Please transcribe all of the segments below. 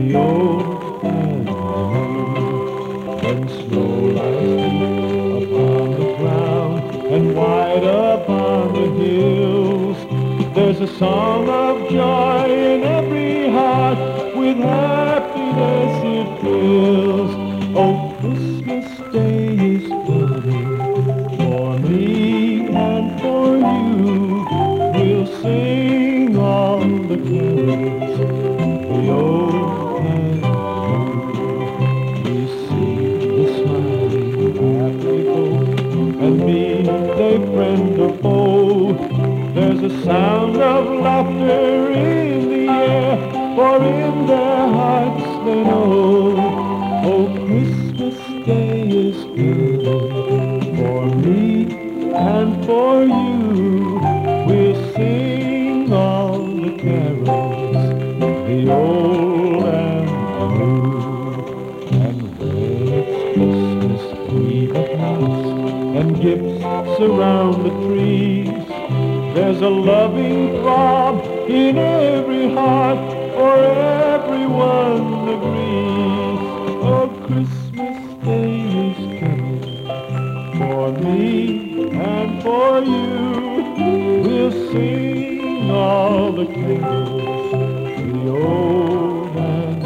the old and new. When snow lies deep upon the ground and white upon the hills, there's a song of joy in every heart, with happiness it fills. Oh, Christmas Day is coming for me and for you. We'll sing all the carols, the old and new. We see the smiling happy folk, and be they friend or foe. There's a sound of laughter in the air, for in their hearts they know. Oh, Christmas Day is good for me and for you. We'll sing all the carols, the old and the new. And when it's Christmas Eve at last, and gifts surround the trees, there's a loving throb in every heart, for everyone agrees. Oh, Christmas Day is coming for me and for you. We'll sing all the carols, the old and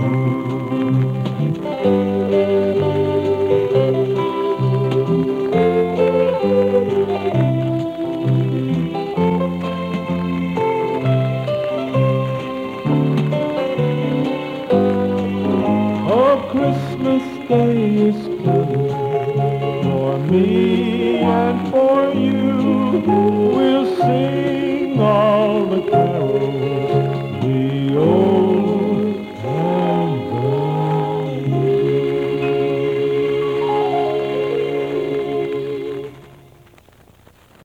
Christmas Day is coming for me and for you.